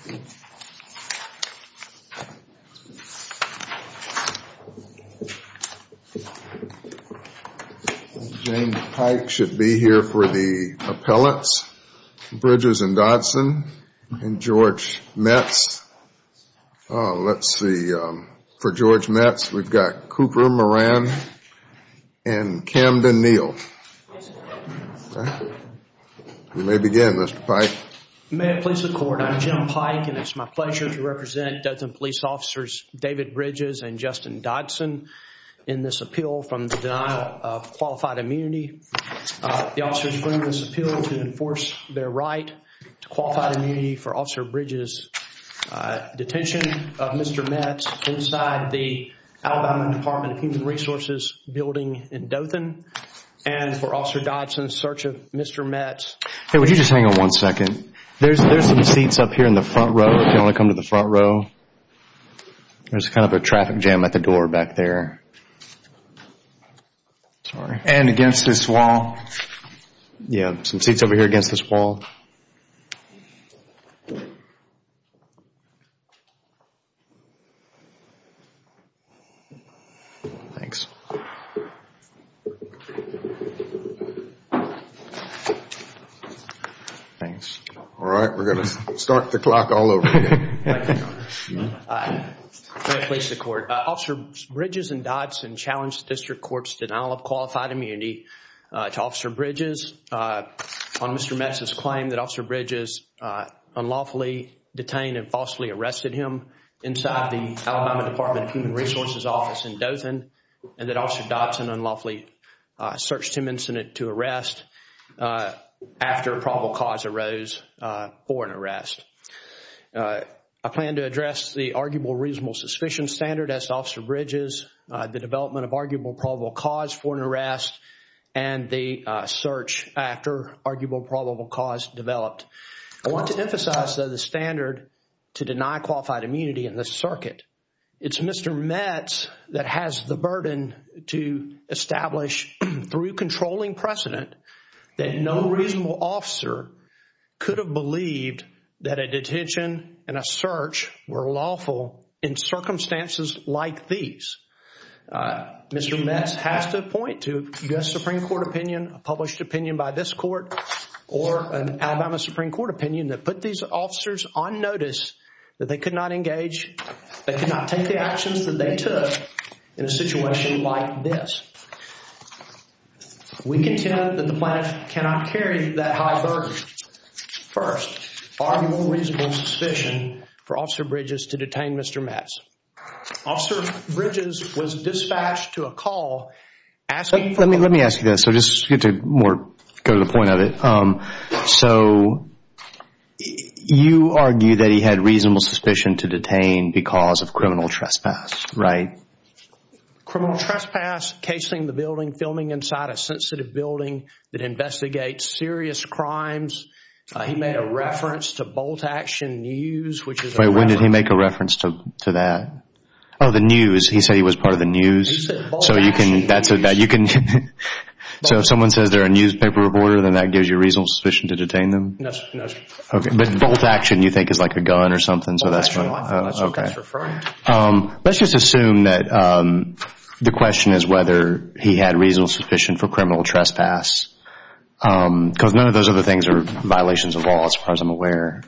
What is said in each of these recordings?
James Pike should be here for the appellants, Bridges and Dodson, and George Metz. Let's see, for George Metz, we've got Cooper Moran and Camden Neal. Okay. You may begin, Mr. Pike. May it please the Court, I'm Jim Pike, and it's my pleasure to represent Dothan Police Officers David Bridges and Justin Dodson in this appeal from the denial of qualified immunity. The officers bring this appeal to enforce their right to qualified immunity for Officer Bridges' detention of Mr. Metz inside the Alabama Department of Human Resources building in Dothan, and for Officer Dodson's search of Mr. Metz. Hey, would you just hang on 1 second? There's some seats up here in the front row if you want to come to the front row. There's kind of a traffic jam at the door back there. Sorry. And against this wall? Yeah, some seats over here against this wall. Thanks. Thanks. All right, we're going to start the clock all over again. Thank you, Your Honor. May it please the Court. Officer Bridges and Dodson challenged the District Court's denial of qualified immunity to Officer Bridges on Mr. Metz's claim that Officer Bridges unlawfully detained and falsely arrested him inside the Alabama Department of Human Resources office in Dothan, and that Officer Dodson unlawfully searched him incident to arrest after probable cause arose for an arrest. I plan to address the arguable reasonable suspicion standard as to Officer Bridges, the development of arguable probable cause for an arrest, and the search after arguable probable cause developed. I want to emphasize, though, the standard to deny qualified immunity in this circuit. It's Mr. Metz that has the burden to establish through controlling precedent that no reasonable officer could have believed that a detention and a search were lawful in circumstances like these. Mr. Metz has to point to U.S. Supreme Court opinion, a published opinion by this court, or an Alabama Supreme Court opinion that put these officers on notice that they could not engage, they could not take the actions that they took in a situation like this. We contend that the plaintiff cannot carry that high burden. First, arguable reasonable suspicion for Officer Bridges to detain Mr. Metz. Officer Bridges was dispatched to a call asking for... Let me ask you this, so just get to go to the point of it. So you argue that he had reasonable suspicion to detain because of criminal trespass, right? Criminal trespass, casing the building, filming inside a sensitive building that investigates serious crimes. He made a reference to Bolt Action News, which is... Wait, when did he make a reference to that? Oh, the news. He said he was part of the news. He said Bolt so you Action can, that's News. a, you can, so if someone says they're a newspaper reporter, then that gives you reasonable suspicion to detain them? No, sir. Okay, but Bolt Action you think is like a gun or something, so Bolt that's Action fine. Rifle, that's what Okay. that's referring to. Let's just assume that the question is whether he had reasonable suspicion for criminal trespass, because none of those other things are violations of law as far as I'm aware.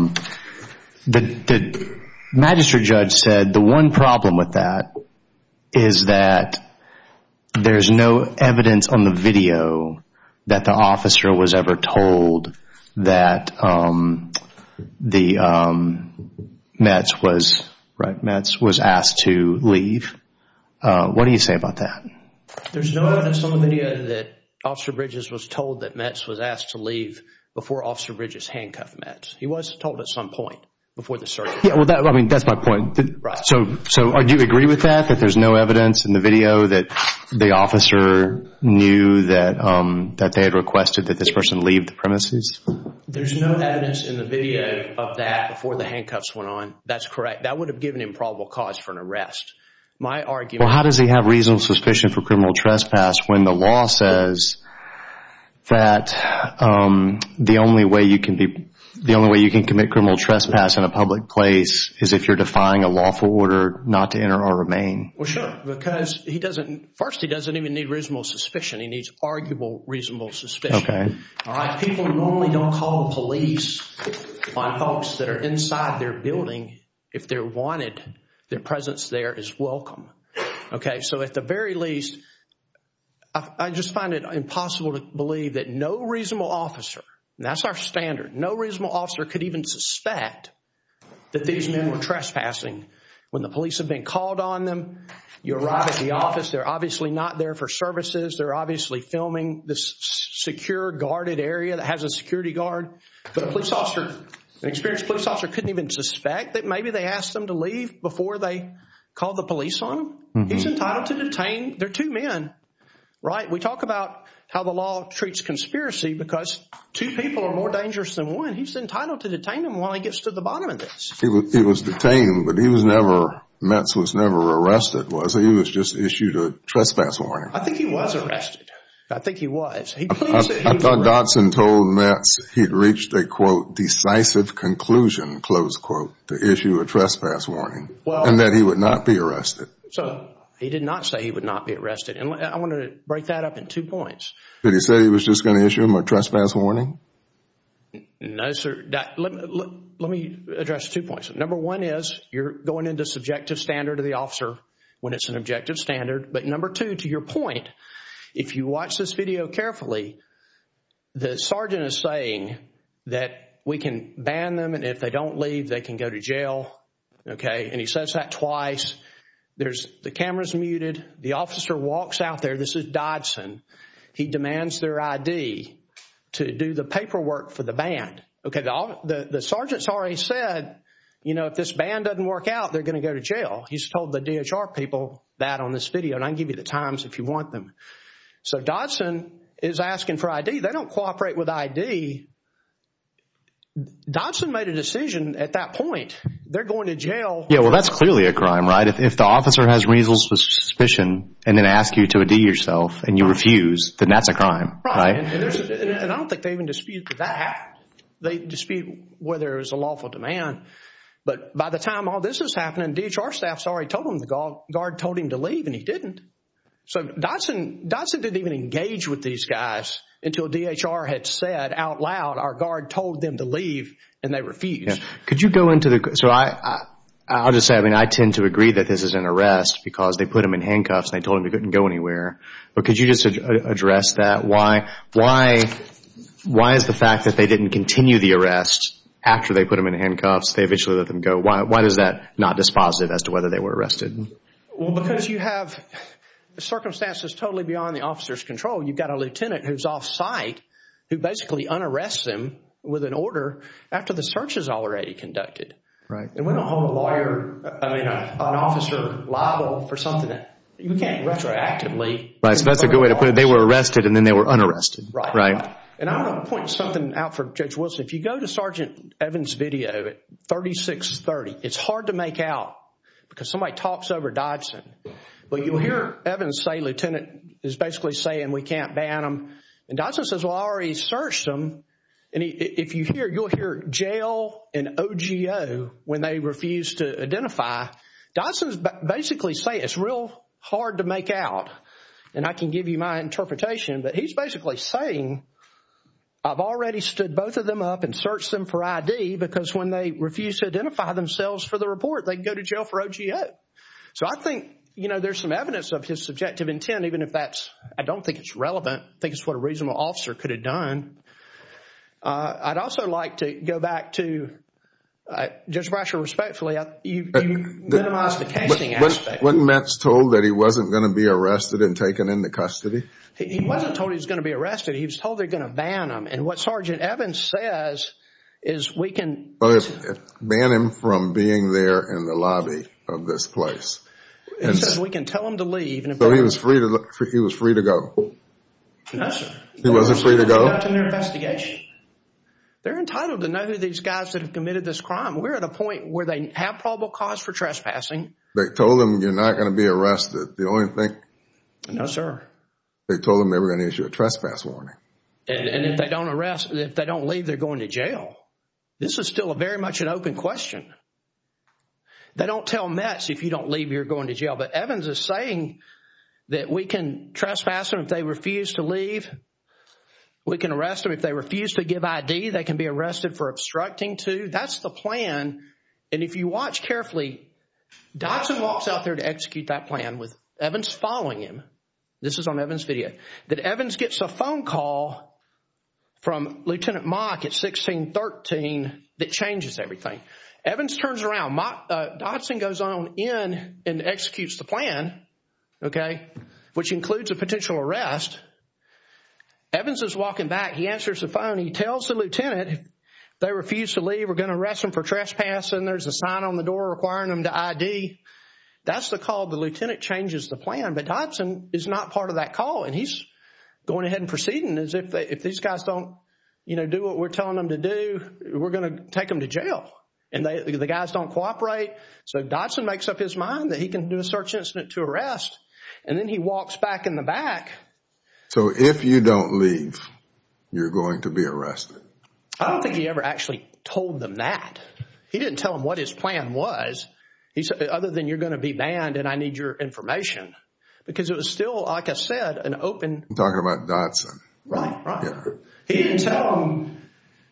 The magistrate judge said the one problem with that is that there's no evidence on the video that the officer was ever told that Metz was asked to leave. What do you say about that? There's no evidence on the video that Officer Bridges was told that Metz was asked to leave before Officer Bridges handcuffed Metz. He was told at some point before the search. Yeah, well, that's my point. Right. So do you agree with that there's no evidence in the video that the officer knew that they had requested that this person leave the premises? There's no evidence in the video of that before the handcuffs went on. That's correct. That would have given him probable cause for an arrest. My argument... Well, how does he have reasonable suspicion for criminal trespass when the law says that the only way you can be the only way you can commit criminal trespass in a public place is if you're defying a lawful order not to enter or remain. Well, sure, because he doesn't even need reasonable suspicion. He needs arguable reasonable suspicion. Okay. All right. People normally don't call the police on folks that are inside their building if they're wanted. Their presence there is welcome. Okay. So at the very least, I just find it impossible to believe that no reasonable officer, and that's our standard, no reasonable officer could even suspect that these men were trespassing when the police have been called on them. You arrive at the office. They're obviously not there for services. They're obviously filming this secure, guarded area that has a security guard. But a police officer, an experienced police officer, couldn't even suspect that maybe they asked them to leave before they called the police on them. Mm-hmm. He's entitled to detain. They're two men, right? We talk about how the law treats conspiracy because two people are more dangerous than one. He's entitled to detain them while he gets to the bottom of this. He was detained, but Metz was never arrested, was he? He was just issued a trespass warning. I think he was arrested. I think he was. I thought Dodson told Metz he'd reached a, quote, decisive conclusion, close quote, to issue a trespass warning, and that he would not be arrested. So he did not say he would not be arrested. And I want to break that up in 2 points. Did he say he was just going to issue him a trespass warning? No, sir. Let me address 2 points. Number one is you're going into subjective standard of the officer when it's an objective standard. But number two, to your point, if you watch this video carefully, the sergeant is saying that we can ban them, and if they don't leave, they can go to jail. Okay, and he says that twice. The camera's muted. The officer walks out there. This is Dodson. He demands their ID to do the paperwork for the ban. Okay, the sergeant's already said, if this ban doesn't work out, they're going to go to jail. He's told the DHR people that on this video, and I can give you the times if you want them. So Dodson is asking for ID. They don't cooperate with ID. Dodson made a decision at that point. They're going to jail. Yeah, well, that's clearly a crime, right? If the officer has reasonable suspicion and then asks you to ID yourself and you refuse, then that's a crime, right? And I don't think they even dispute that happened. They dispute whether it was a lawful demand. But by the time all this is happening, DHR staff's already told him the guard told him to leave, and he didn't. So Dodson didn't even engage with these guys until DHR had said out loud, our guard told them to leave, and they refused. Yeah. Could you go into so I'll just say, I tend to agree that this is an arrest because they put him in handcuffs and they told him he couldn't go anywhere. But could you just address that? Why is the fact that they didn't continue the arrest after they put him in handcuffs, they eventually let them go? Why is that not dispositive as to whether they were arrested? Well, because you have circumstances totally beyond the officer's control. You've got a lieutenant who's off site who basically unarrests him with an order after the search is already conducted. Right. And we don't hold an officer liable for something that you can't retroactively. Right. So that's a good way to put it. They were arrested and then they were unarrested. Right. And I want to point something out for Judge Wilson. If you go to Sergeant Evans' video at 36:30, it's hard to make out because somebody talks over Dodson. But you'll hear Evans say, Lieutenant is basically saying we can't ban them. And Dodson says, well, I already searched them. And you'll hear jail and OGO when they refuse to identify. Dodson's basically saying it's real hard to make out. And I can give you my interpretation, but he's basically saying I've already stood both of them up and searched them for ID because when they refuse to identify themselves for the report, they can go to jail for OGO. So I think, there's some evidence of his subjective intent, even if I don't think it's relevant. I think it's what a reasonable officer could have done. I'd also like to go back to Judge Brasher, respectfully, you minimized the casing aspect. Wasn't Metz told that he wasn't going to be arrested and taken into custody? He wasn't told he was going to be arrested. He was told they're going to ban him. And what Sergeant Evans says is we can... Well, ban him from being there in the lobby of this place. He says we can tell him to leave. And so he was free to go? No, sir. He wasn't free to go? Conducting their investigation. They're entitled to know who these guys that have committed this crime. We're at a point where they have probable cause for trespassing. They told him you're not going to be arrested. The only thing... No, sir. They told him they were going to issue a trespass warning. And if they don't leave, they're going to jail. this is still very much an open question. They don't tell Metz, if you don't leave, you're going to jail. But Evans is saying that we can trespass them if they refuse to leave. We can arrest them if they refuse to give ID. They can be arrested for obstructing too. That's the plan. And if you watch carefully, Dodson walks out there to execute that plan with Evans following him. This is on Evans' video. That Evans gets a phone call from Lieutenant Mock at 1613 that changes everything. Evans turns around. Dodson goes on in and executes the plan, okay, which includes a potential arrest. Evans is walking back. He answers the phone. He tells the lieutenant if they refuse to leave, we're going to arrest them for trespassing. There's a sign on the door requiring them to ID. That's the call. The lieutenant changes the plan, but Dodson is not part of that call, and he's going ahead and proceeding as if these guys don't, do what we're telling them to do, we're going to take them to jail. And the guys don't cooperate. So Dodson makes up his mind that he can do a search incident to arrest, and then he walks back in the back. So if you don't leave, you're going to be arrested. I don't think he ever actually told them that. He didn't tell them what his plan was. He said, other than you're going to be banned and I need your information. Because it was still, like I said, an open... I'm talking about Dodson. Right. Yeah. He didn't tell them...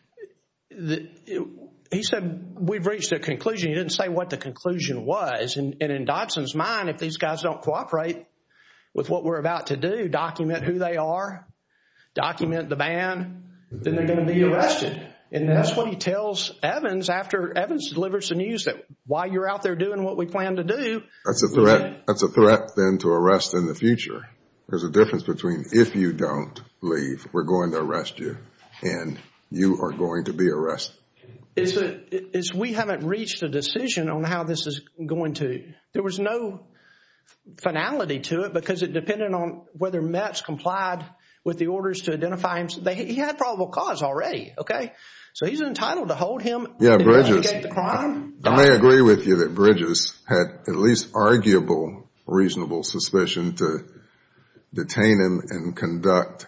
He said, we've reached a conclusion. He didn't say what the conclusion was. And in Dodson's mind, if these guys don't cooperate with what we're about to do, document who they are, document the ban, then they're going to be arrested. And that's what he tells Evans after Evans delivers the news that while you're out there doing what we plan to do. That's a threat. That's a threat then to arrest in the future. There's a difference between if you don't leave, we're going to arrest you, and you are going to be arrested. We haven't reached a decision on how this is going to. There was no finality to it because it depended on whether Metz complied with the orders to identify him. He had probable cause already, okay? So he's entitled to hold him, investigate the crime. I may agree with you that Bridges had at least arguable reasonable suspicion to detain him and conduct,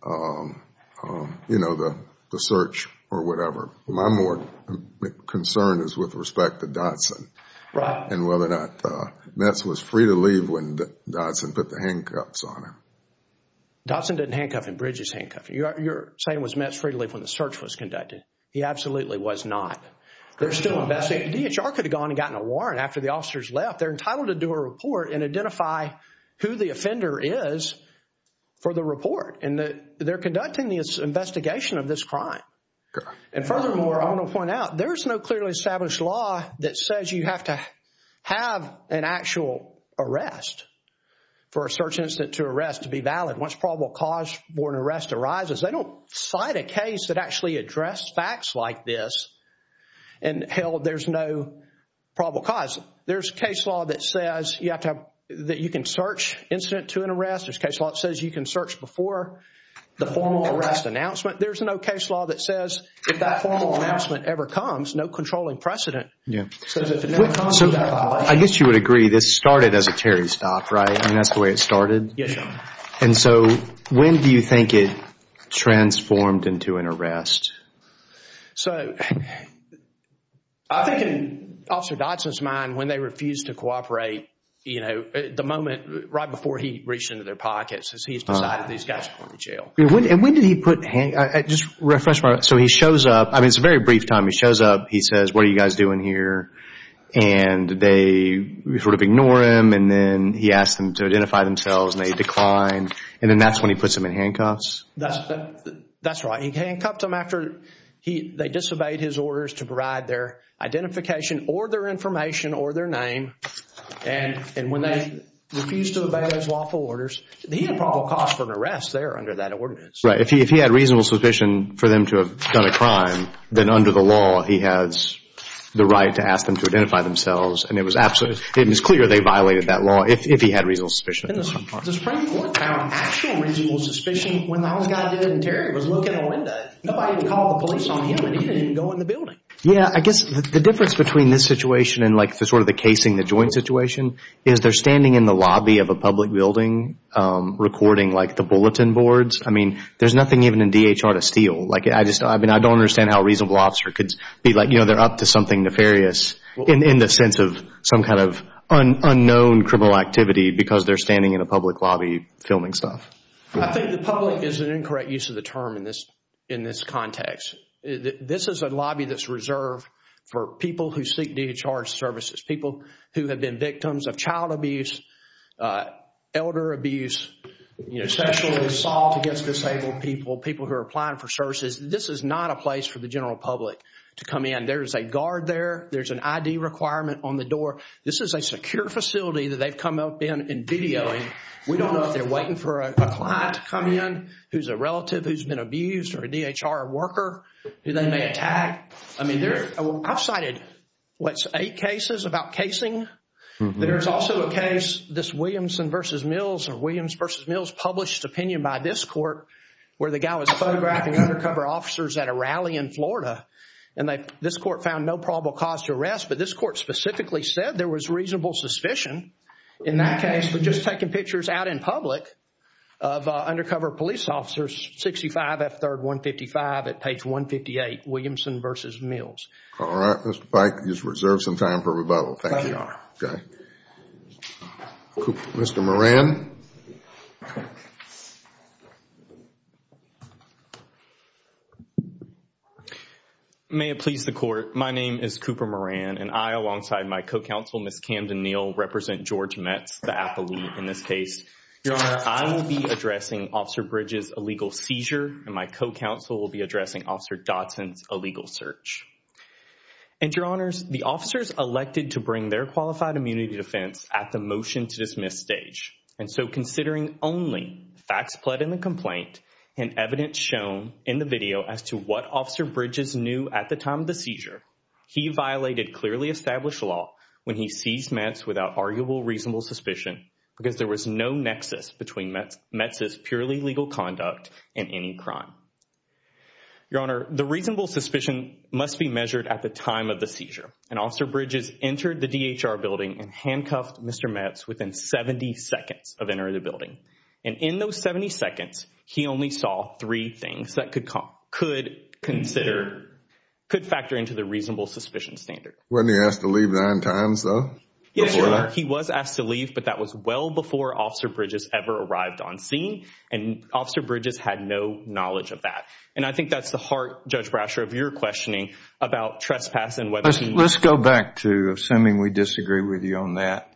the search or whatever. My more concern is with respect to Dodson. Right. And whether or not Metz was free to leave when Dodson put the handcuffs on him. Dodson didn't handcuff him. Bridges handcuffed him. You're saying was Metz free to leave when the search was conducted. He absolutely was not. They're still investigating. DHR could have gone and gotten a warrant after the officers left. They're entitled to do a report and identify who the offender is for the report. And they're conducting this investigation of this crime. Okay. And furthermore, I want to point out, there's no clearly established law that says you have to have an actual arrest for a search incident to arrest to be valid. Once probable cause for an arrest arises, they don't cite a case that actually addressed facts like this and held there's no probable cause. There's case law that says you have to that you can search incident to an arrest. There's case law that says you can search before the formal arrest announcement. There's no case law that says if that formal announcement ever comes, no controlling precedent. Yeah. Says if it never comes, so I guess you would agree this started as a Terry stop, right? I mean, that's the way it started. Yes, sir. And so when do you think it transformed into an arrest? So I think in Officer Dodson's mind, when they refused to cooperate, the moment right before he reached into their pockets, as he's decided these guys are going to jail. When did he put just refresh my, so he shows up, I mean, it's a very brief time. He shows up, he says, what are you guys doing here? And they sort of ignore him, and then he asks them to identify themselves, and they decline, and then that's when he puts them in handcuffs? That's right. He handcuffed them after they disobeyed his orders to provide their identification or their information or their name. And when they refused to obey those lawful orders, he had probable cause for an arrest there under that ordinance. Right. If he had reasonable suspicion for them to have done a crime, then under the law he has the right to ask them to identify themselves. And it was clear they violated that law if he had reasonable suspicion. And the Supreme Court found actual reasonable suspicion when the whole guy did in Terry was looking in a window. Nobody even called the police on him, and he didn't even go in the building. Yeah, I guess the difference between this situation and like the sort of the casing, the joint situation, is they're standing in the lobby of a public building recording like the bulletin boards. I mean, there's nothing even in DHR to steal. Like I don't understand how a reasonable officer could be like, they're up to something nefarious in the sense of some kind of unknown criminal activity because they're standing in a public lobby filming stuff. I think the public is an incorrect use of the term in this context. This is a lobby that's reserved for people who seek DHR services, people who have been victims of child abuse, elder abuse, sexual assault against disabled people, people who are applying for services. This is not a place for the general public to come in. There's a guard there. There's an ID requirement on the door. This is a secure facility that they've come up in videoing. We don't know if they're waiting for a client to come in who's a relative who's been abused or a DHR worker who they may attack. I mean, I've cited, 8 cases about casing. Mm-hmm. There's also a case, this Williamson versus Mills or Williams versus Mills published opinion by this court where the guy was photographing undercover officers at a rally in Florida. And this court found no probable cause to arrest, but this court specifically said there was reasonable suspicion in that case for just taking pictures out in public of undercover police officers, 65 F3rd 155 at page 158, Williamson versus Mills. All right, Mr. Pike, just reserve some time for rebuttal. Thank you. Your Honor. Okay. Mr. Moran. May it please the court, my name is Cooper Moran, and I, alongside my co-counsel, Ms. Camden Neal, represent George Metz, the appellee in this case. Your Honor, I will be addressing Officer Bridges' illegal seizure, and my co-counsel will be addressing Officer Dodson's illegal search. And Your Honors, the officers elected to bring their qualified immunity defense at the motion to dismiss stage. And so considering only facts pled in the complaint and evidence shown in the video as to what Officer Bridges knew at the time of the seizure, he violated clearly established law when he seized Metz without arguable reasonable suspicion because there was no nexus between Metz's purely legal conduct and any crime. Your Honor, the reasonable suspicion must be measured at the time of the seizure. And Officer Bridges entered the DHR building and handcuffed Mr. Metz within 70 seconds of entering the building. And in those 70 seconds, he only saw 3 things that could factor into the reasonable suspicion standard. Wasn't he asked to leave 9 times, though? Yes, Your Honor. He was asked to leave, but that was well before Officer Bridges ever arrived on scene, and Officer Bridges had no knowledge of that. And I think that's the heart, Judge Brasher, of your questioning about trespass and whether Let's go back to, assuming we disagree with you on that.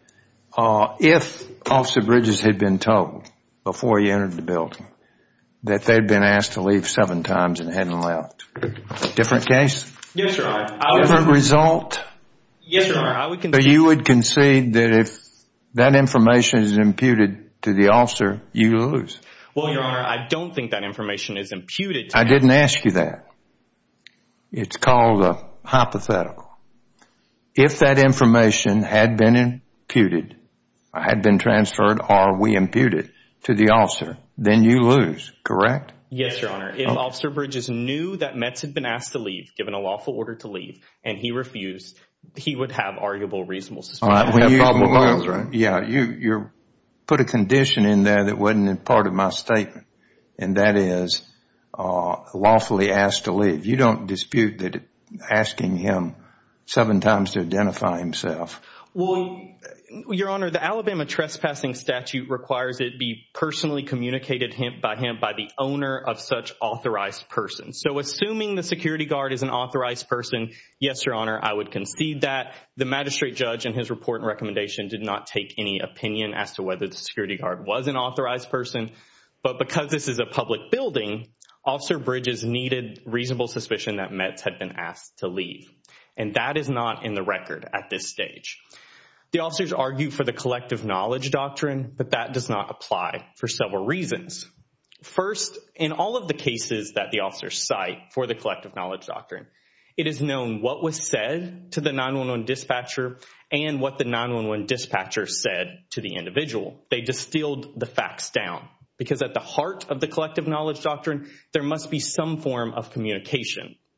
If Officer Bridges had been told before he entered the building that they'd been asked to leave 7 times and hadn't left, different case? Yes, Your Honor. Different result? Yes, Your Honor. I would concede. So you would concede that if that information is imputed to the officer, you lose? Well, Your Honor, I don't think that information is imputed to I didn't ask you that. It's called a hypothetical. If that information had been imputed, or had been transferred, or we imputed to the officer, then you lose, correct? Yes, Your Honor. If Officer Bridges knew that Metz had been asked to leave, given a lawful order to leave, and he refused, he would have arguable reasonable suspicion. All right. Right? Yeah, you put a condition in there that wasn't part of my statement, and that is lawfully asked to leave. You don't dispute that asking him 7 times to identify himself. Well, Your Honor, the Alabama trespassing statute requires it be personally communicated by the owner of such authorized person. So assuming the security guard is an authorized person, yes, Your Honor, I would concede that. The magistrate judge in his report and recommendation did not take any opinion as to whether the security guard was an authorized person. But because this is a public building, Officer Bridges needed reasonable suspicion that Metz had been asked to leave. And that is not in the record at this stage. The officers argue for the collective knowledge doctrine, but that does not apply for several reasons. First, in all of the cases that the officers cite for the collective knowledge doctrine, it is known what was said to the 911 dispatcher and what the 911 dispatcher said to the individual. They distilled the facts down because at the heart of the collective knowledge doctrine, there must be some form of communication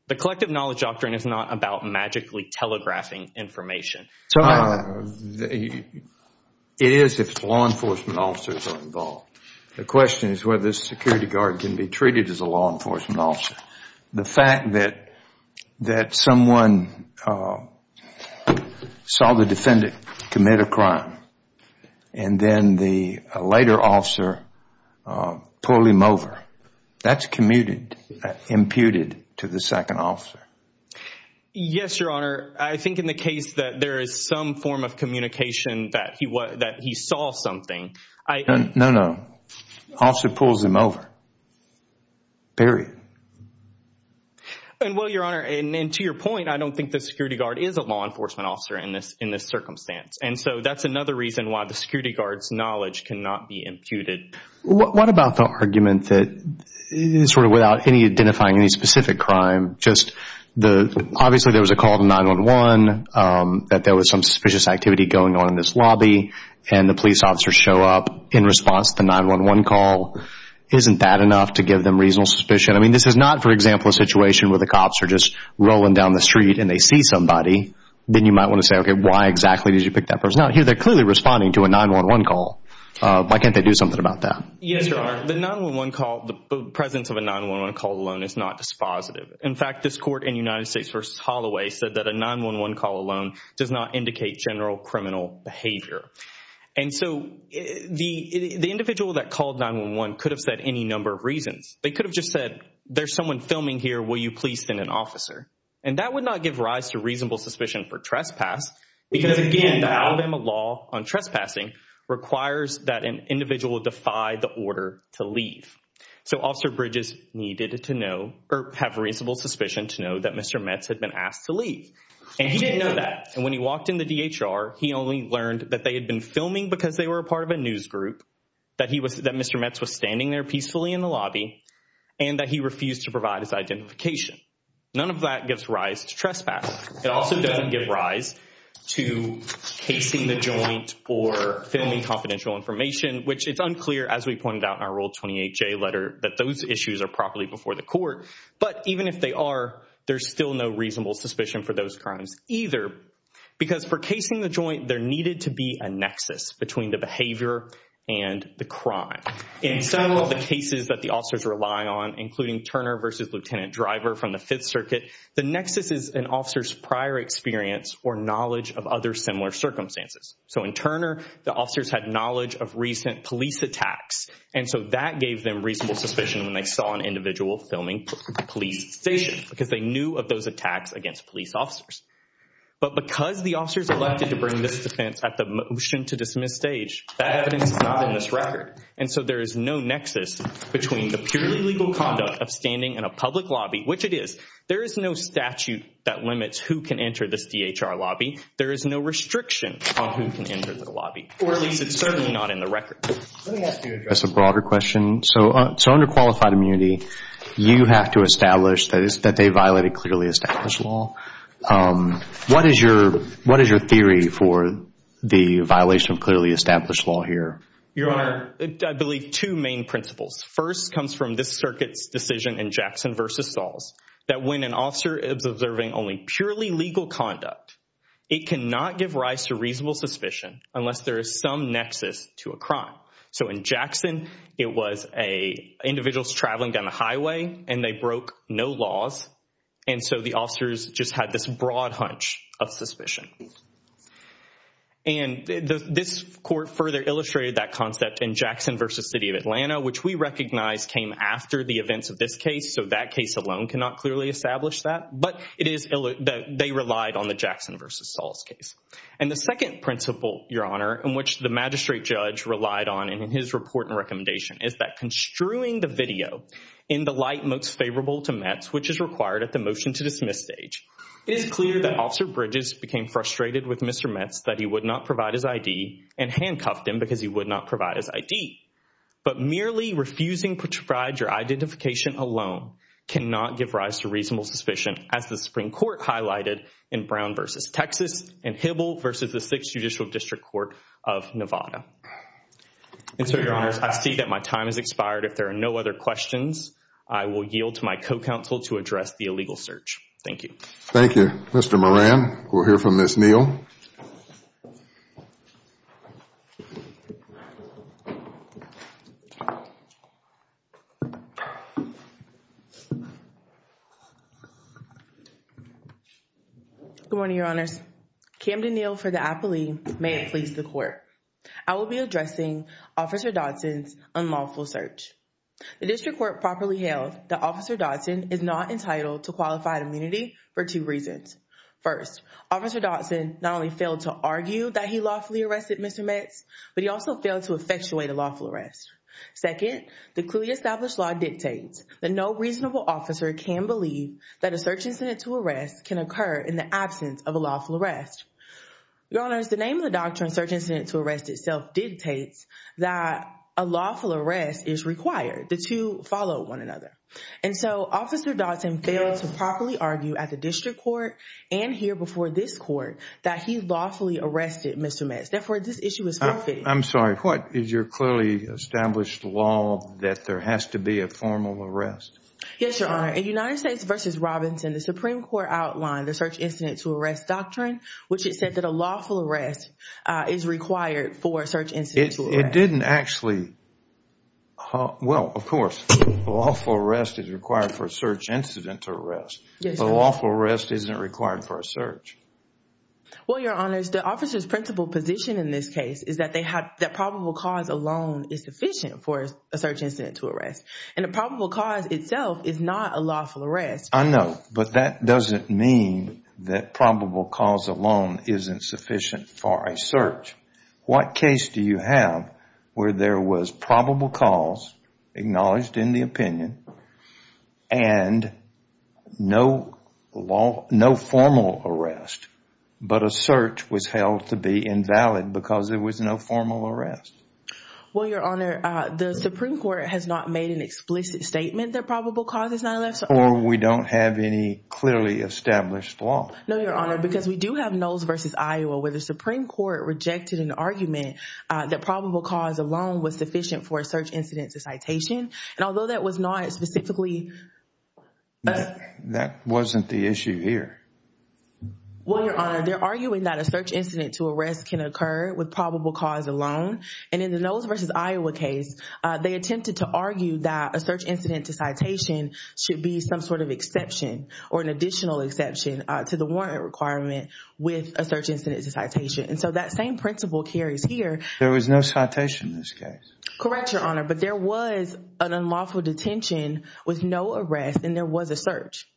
The collective knowledge doctrine is not about magically telegraphing information. So it is if law enforcement officers are involved. The question is whether this security guard can be treated as a law enforcement officer. The fact that someone saw the defendant commit a crime and then the later officer pulled him over, that's imputed to the second officer. Yes, Your Honor. I think in the case that there is some form of communication that he saw something. No. Officer pulls him over. Period. And well, Your Honor, and to your point, I don't think the security guard is a law enforcement officer in this circumstance. And so that's another reason why the security guard's knowledge cannot be imputed. What about the argument that, sort of without any identifying any specific crime, just obviously there was a call to 911, that there was some suspicious activity going on in this lobby, and the police officers show up in response to the 911 call. Isn't that enough to give them reasonable suspicion? I mean, this is not, for example, a situation where the cops are just rolling down the street and they see somebody. Then you might want to say, okay, why exactly did you pick that person out? Here, they're clearly responding to a 911 call. Why can't they do something about that? Yes, Your Honor. The 911 call, the presence of a 911 call alone is not dispositive. In fact, this court in United States v. Holloway said that a 911 call alone does not indicate general criminal behavior. And so the individual that called 911 could have said any number of reasons. They could have just said, there's someone filming here, will you please send an officer? And that would not give rise to reasonable suspicion for trespass because, again, the Alabama law on trespassing requires that an individual defy the order to leave. So Officer Bridges needed to know or have reasonable suspicion to know that Mr. Metz had been asked to leave. And he didn't know that. And when he walked in the DHR, he only learned that they had been filming because they were a part of a news group, that Mr. Metz was standing there peacefully in the lobby, and that he refused to provide his identification. None of that gives rise to trespass. It also doesn't give rise to casing the joint or filming confidential information, which it's unclear, as we pointed out in our Rule 28J letter, that those issues are properly before the court. But even if they are, there's still no reasonable suspicion for those crimes either, because for casing the joint, there needed to be a nexus between the behavior and the crime. In several of the cases that the officers rely on, including Turner versus Lieutenant Driver from the Fifth Circuit, the nexus is an officer's prior experience or knowledge of other similar circumstances. So in Turner, the officers had knowledge of recent police attacks, and so that gave them reasonable suspicion when they saw an individual filming a police station because they knew of those attacks against police officers. But because the officers elected to bring this defense at the motion to dismiss stage, that evidence is not in this record. And so there is no nexus between the purely legal conduct of standing in a public lobby, which it is. There is no statute that limits who can enter this DHR lobby. There is no restriction on who can enter the lobby, or at least it's certainly not in the record. Let me ask you to address a broader question. So under qualified immunity, you have to establish that they violated clearly established law. What is your theory for the violation of clearly established law here? Your Honor, I believe two main principles. First comes from this circuit's decision in Jackson v. Sauls, that when an officer is observing only purely legal conduct, it cannot give rise to reasonable suspicion unless there is some nexus to a crime. So in Jackson, it was individuals traveling down the highway and they broke no laws. And so the officers just had this broad hunch of suspicion. And this court further illustrated that concept in Jackson v. City of Atlanta, which we recognize came after the events of this case. So that case alone cannot clearly establish that. But it is they relied on the Jackson v. Sauls case. And the second principle, Your Honor, in which the magistrate judge relied on in his report and recommendation is that construing the video in the light most favorable to Metz, which is required at the motion to dismiss stage, it is clear that Officer Bridges became frustrated with Mr. Metz that he would not provide his ID and handcuffed him because he would not provide his ID. But merely refusing to provide your identification alone cannot give rise to reasonable suspicion, as the Supreme Court highlighted in Brown v. Texas and Hibble v. the 6th Judicial District Court of Nevada. And so, Your Honors, I see that my time has expired. If there are no other questions, I will yield to my co-counsel to address the illegal search. Thank you. Thank you, Mr. Moran. We'll hear from Ms. Neal. Good morning, Your Honors. Camden Neal for the appellee. May it please the court. I will be addressing Officer Dodson's unlawful search. The district court properly held that Officer Dodson is not entitled to qualified immunity for 2 reasons. First, Officer Dodson not only failed to argue that he lawfully arrested Mr. Metz, but he also failed to effectuate a lawful arrest. Second, the clearly established law dictates that no reasonable officer can believe that a search incident to arrest can occur in the absence of a lawful arrest. Your Honors, the name of the doctrine, search incident to arrest itself, dictates that a lawful arrest is required. The two follow one another. And so Officer Dodson failed to properly argue at the district court and here before this court that he lawfully arrested Mr. Metz. Therefore, this issue is forfeited. I'm sorry, what is your clearly established law that there has to be a formal arrest? Yes, Your Honor. In United States v. Robinson, the Supreme Court outlined the search incident to arrest doctrine, which it said that a lawful arrest is required for a search incident to arrest. It didn't actually, well, of course, a lawful arrest is required for a search incident to arrest. Yes, but a lawful arrest isn't required for a search. Well, Your Honors, the officer's principal position in this case is that that probable cause alone is sufficient for a search incident to arrest. And the probable cause itself is not a lawful arrest. I know, but that doesn't mean that probable cause alone isn't sufficient for a search. What case do you have where there was probable cause acknowledged in the opinion and no formal arrest, but a search was held to be invalid because there was no formal arrest? Well, Your Honor, the Supreme Court has not made an explicit statement that probable cause is not left. Or we don't have any clearly established law. No, Your Honor, because we do have Knowles v. Iowa, where the Supreme Court rejected an argument that probable cause alone was sufficient for a search incident to citation. And although that was not specifically... That wasn't the issue here. Well, Your Honor, they're arguing that a search incident to arrest can occur with probable cause alone. And in the Knowles v. Iowa case, they attempted to argue that a search incident to citation should be some sort of exception or an additional exception to the warrant requirement with a search incident to citation. And so that same principle carries here. There was no citation in this case. Correct, Your Honor, but there was an unlawful detention with no arrest and there was a search.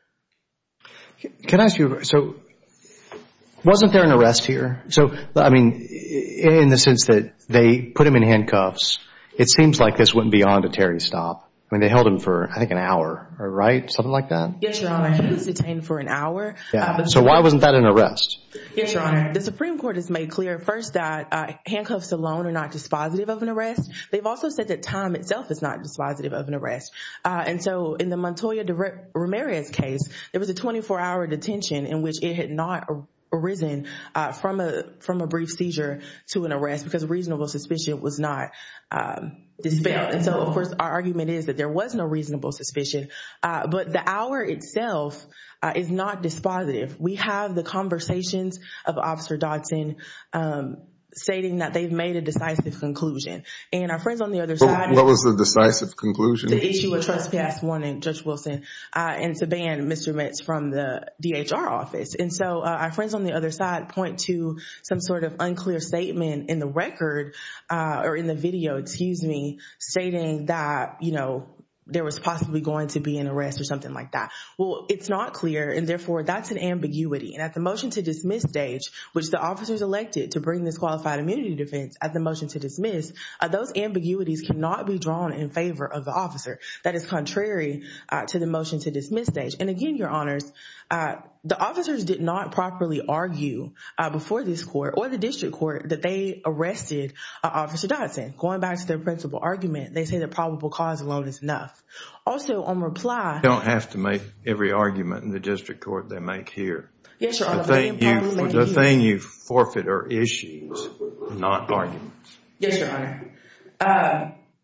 Can I ask you, so wasn't there an arrest here? So, I mean, in the sense that they put him in handcuffs, it seems like this went beyond a Terry stop. I mean, they held him for, I think, an hour, right? Something like that? Yes, Your Honor. He was detained for an hour. Yeah. So why wasn't that an arrest? Yes, Your Honor. The Supreme Court has made clear, first, that handcuffs alone are not dispositive of an arrest. They've also said that time itself is not dispositive of an arrest. And so in the Montoya Ramirez case, there was a 24-hour detention in which it had not arisen from a brief seizure to an arrest because reasonable suspicion was not dispelled. And so, of course, our argument is that there was no reasonable suspicion. But the hour itself is not dispositive. We have the conversations of Officer Dodson stating that they've made a decisive conclusion. And our friends on the other side... What was the decisive conclusion? To issue a trespass warning, Judge Wilson, and to ban Mr. Metz from the DHR office. And so our friends on the other side point to some sort of unclear statement in the record, or in the video, stating that, you know, there was possibly going to be an arrest or something like that. Well, it's not clear, and therefore that's an ambiguity. And at the motion to dismiss stage, which the officers elected to bring this qualified immunity defense at the motion to dismiss, those ambiguities cannot be drawn in favor of the officer. That is contrary to the motion to dismiss stage. And again, Your Honors, the officers did not properly argue before this court or the district court that they arrested Officer Dodson. Going back to their principal argument, they say that probable cause alone is enough. Also, on reply... You don't have to make every argument in the district court they make here. Yes, Your Honor. The thing you forfeit are issues, not arguments. Yes, Your Honor.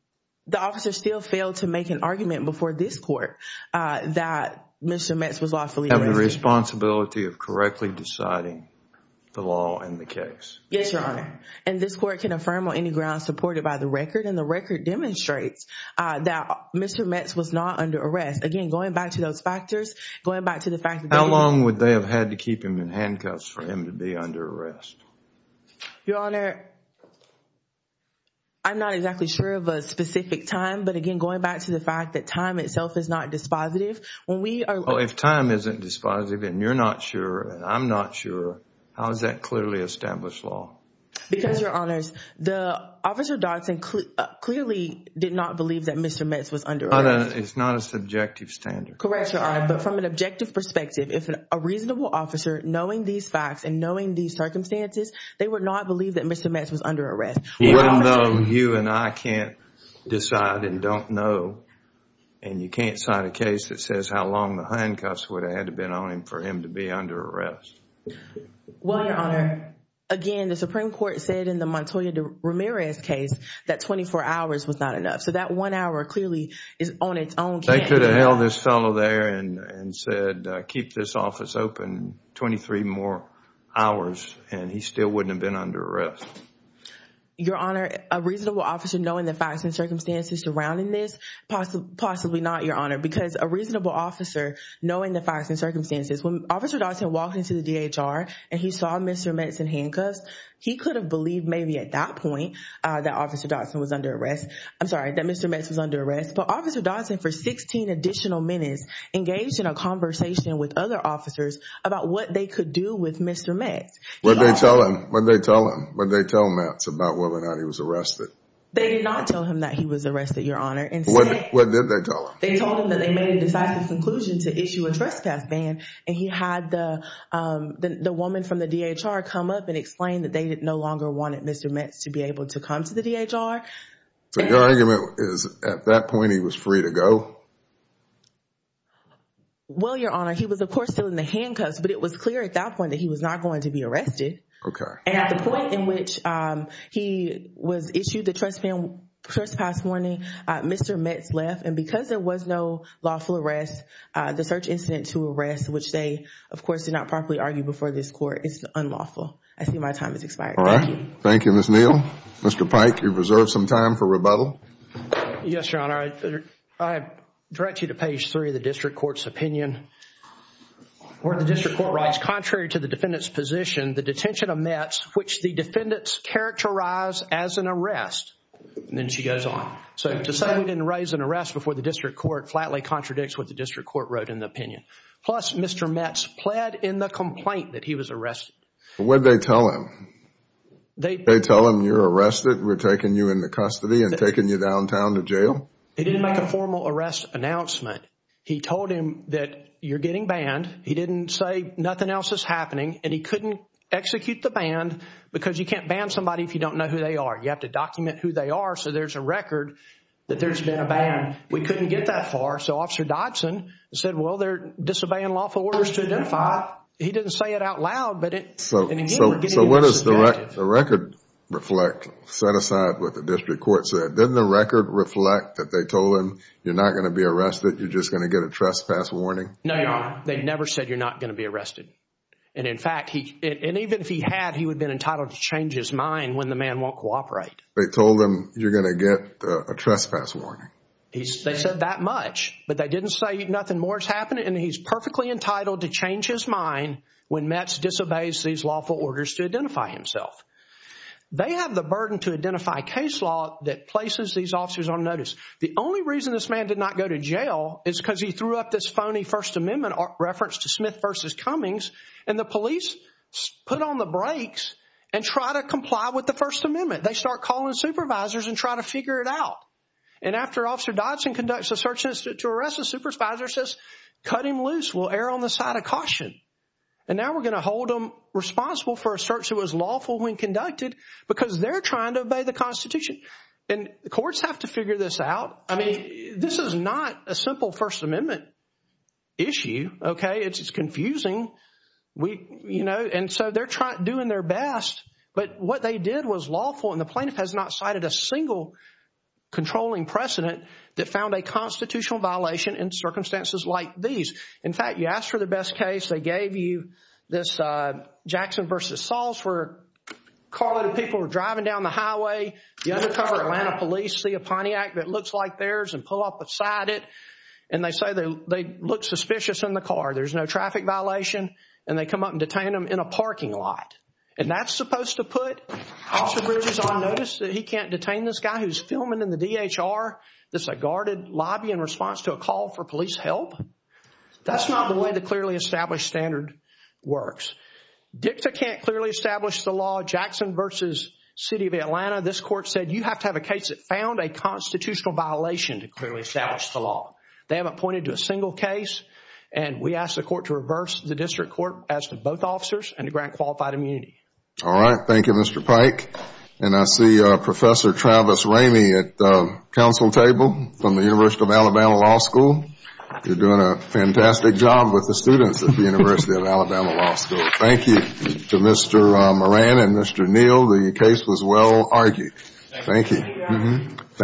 the officer still failed to make an argument before this court that Mr. Metz was lawfully arrested. Have the responsibility of correctly deciding the law in the case. Yes, Your Honor. And this court can affirm on any grounds supported by the record, and the record demonstrates that Mr. Metz was not under arrest. Again, going back to those factors, going back to the fact that... How long would they have had to keep him in handcuffs for him to be under arrest? Your Honor, I'm not exactly sure of a specific time, but again, going back to the fact that time itself is not dispositive, when we are... Well, if time isn't dispositive and you're not sure and I'm not sure, how is that clearly established law? Because, Your Honors, the Officer Dodson clearly did not believe that Mr. Metz was under arrest. It's not a subjective standard. Correct, Your Honor. But from an objective perspective, if a reasonable officer, knowing these facts and knowing these circumstances, they would not believe that Mr. Metz was under arrest. Even though you and I can't decide and don't know, and you can't cite a case that says how long the handcuffs would have had to been on him for him to be under arrest. Well, Your Honor, again, the Supreme Court said in the Montoya de Ramirez case that 24 hours was not enough. So that 1 hour clearly is on its own. They could have held this fellow there and said, keep this office open 23 more hours, and he still wouldn't have been under arrest. Your Honor, a reasonable officer knowing the facts and circumstances surrounding this, possibly not, Your Honor, because a reasonable officer knowing the facts and circumstances, when Officer Dodson walked into the DHR and he saw Mr. Metz in handcuffs, he could have believed maybe at that point that Officer Dodson was under arrest. I'm sorry, that Mr. Metz was under arrest. But Officer Dodson, for 16 additional minutes, engaged in a conversation with other officers about what they could do with Mr. Metz. What did they tell him? What did they tell him? What did they tell Metz about whether or not he was arrested? They did not tell him that he was arrested, Your Honor. Instead, what did they tell him? They told him that they made a decisive conclusion to issue a trespass ban, and he had the woman from the DHR come up and explain that they no longer wanted Mr. Metz to be able to come to the DHR. So your argument is at that point he was free to go? Well, Your Honor, he was, of course, still in the handcuffs, but it was clear at that point that he was not going to be arrested. Okay. And at the point in which he was issued the trespass warning, Mr. Metz left. And because there was no lawful arrest, the search incident to arrest, which they, of course, did not properly argue before this court, is unlawful. I see my time has expired. All right. Thank you. Thank you, Ms. Neal. Mr. Pike, you've reserved some time for rebuttal. Yes, Your Honor. I direct you to page 3 of the district court's opinion, where the district court writes, contrary to the defendant's position, the detention of Metz, which the defendants characterize as an arrest. And then she goes on. So to say we didn't raise an arrest before the district court flatly contradicts what the district court wrote in the opinion. Plus, Mr. Metz pled in the complaint that he was arrested. What did they tell him? They tell him you're arrested, we're taking you into custody and taking you downtown to jail? He didn't make a formal arrest announcement. He told him that you're getting banned. He didn't say nothing else is happening, and he couldn't execute the ban because you can't ban somebody if you don't know who they are. You have to document who they are so there's a record that there's been a ban. We couldn't get that far, so Officer Dodson said, well, they're disobeying lawful orders to identify. He didn't say it out loud, but it... So what does the record reflect, set aside what the district court said? Didn't the record reflect that they told him you're not going to be arrested, you're just going to get a trespass warning? No, Your Honor. They never said you're not going to be arrested. And in fact, and even if he had, he would have been entitled to change his mind when the man won't cooperate. They told him you're going to get a trespass warning. They said that much, but they didn't say nothing more is happening, and he's perfectly entitled to change his mind when Metz disobeys these lawful orders to identify himself. They have the burden to identify case law that places these officers on notice. The only reason this man did not go to jail is because he threw up this phony First Amendment reference to Smith versus Cummings, and the police put on the brakes and try to comply with the First Amendment. They start calling supervisors and try to figure it out. And after Officer Dodson conducts a search incident to arrest, the supervisor says, cut him loose, we'll err on the side of caution. And now we're going to hold them responsible for a search that was lawful when conducted because they're trying to obey the Constitution. And the courts have to figure this out. I mean, this is not a simple First Amendment issue, okay? It's confusing. And so they're doing their best, but what they did was lawful, and the plaintiff has not cited a single controlling precedent that found a constitutional violation in circumstances like these. In fact, you asked for the best case. They gave you this Jackson versus Sauls, where a carload of people were driving down the highway. The undercover Atlanta police see a Pontiac that looks like theirs and pull up beside it. And they say they look suspicious in the car. There's no traffic violation. And they come up and detain them in a parking lot. And that's supposed to put Officer Bridges on notice that he can't detain this guy who's filming in the DHR. That's a guarded lobby in response to a call for police help. That's not the way the clearly established standard works. Dicta can't clearly establish the law. Jackson versus City of Atlanta, this court said you have to have a case that found a constitutional violation to clearly establish the law. They haven't pointed to a single case, and we asked the court to reverse the district court as to both officers and to grant qualified immunity. All right. Thank you, Mr. Pike. And I see Professor Travis Ramey at the council table from the University of Alabama Law School. You're doing a fantastic job with the students at the University of Alabama Law School. Thank you to Mr. Moran and Mr. Neal. The case was well argued. Thank you.